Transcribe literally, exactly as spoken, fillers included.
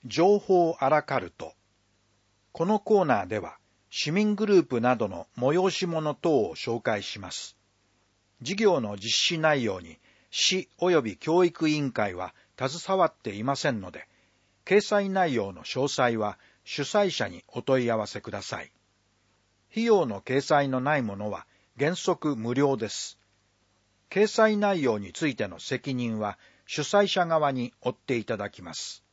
情報アラカルト。このコーナーでは、市民グループなどの催し物等を紹介します。事業の実施内容に市及び教育委員会は携わっていませんので、掲載内容の詳細は主催者にお問い合わせください。費用の掲載のないものは原則無料です。掲載内容についての責任は主催者側に負っていただきます。